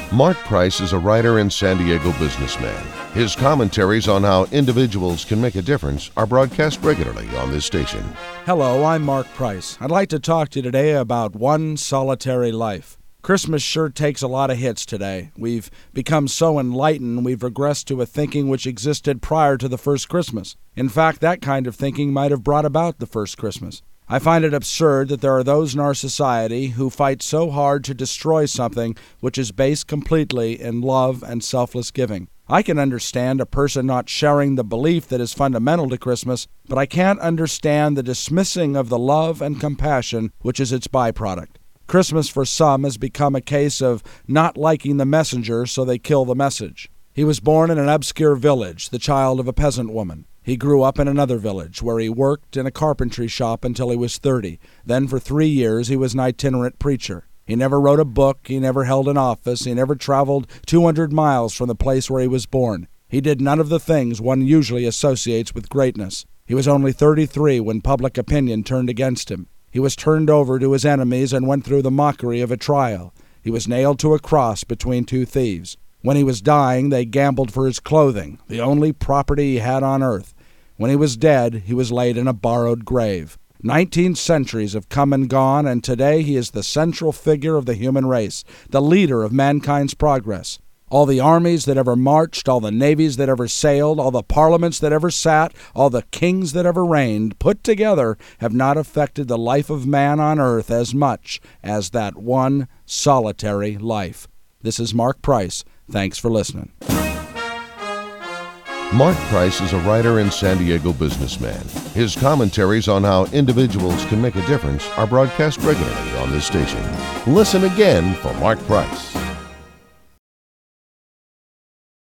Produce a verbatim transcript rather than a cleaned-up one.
Mark Price is a writer and San Diego businessman. His commentaries on how individuals can make a difference are broadcast regularly on this station. Hello, I'm Mark Price. I'd like to talk to you today about one solitary life. Christmas sure takes a lot of hits today. We've become so enlightened, we've regressed to a thinking which existed prior to the first Christmas. In fact, that kind of thinking might have brought about the first Christmas. I find it absurd that there are those in our society who fight so hard to destroy something which is based completely in love and selfless giving. I can understand a person not sharing the belief that is fundamental to Christmas, but I can't understand the dismissing of the love and compassion which is its byproduct. Christmas for some has become a case of not liking the messenger, so they kill the message. He was born in an obscure village, the child of a peasant woman. He grew up in another village, where he worked in a carpentry shop until he was thirty. Then for three years he was an itinerant preacher. He never wrote a book, he never held an office, he never traveled two hundred miles from the place where he was born. He did none of the things one usually associates with greatness. He was only thirty-three when public opinion turned against him. He was turned over to his enemies and went through the mockery of a trial. He was nailed to a cross between two thieves. When he was dying, they gambled for his clothing, the only property he had on earth. When he was dead, he was laid in a borrowed grave. Nineteen centuries have come and gone, and today he is the central figure of the human race, the leader of mankind's progress. All the armies that ever marched, all the navies that ever sailed, all the parliaments that ever sat, all the kings that ever reigned, put together, have not affected the life of man on earth as much as that one solitary life. This is Mark Price. Thanks for listening. Mark Price is a writer and San Diego businessman. His commentaries on how individuals can make a difference are broadcast regularly on this station. Listen again for Mark Price.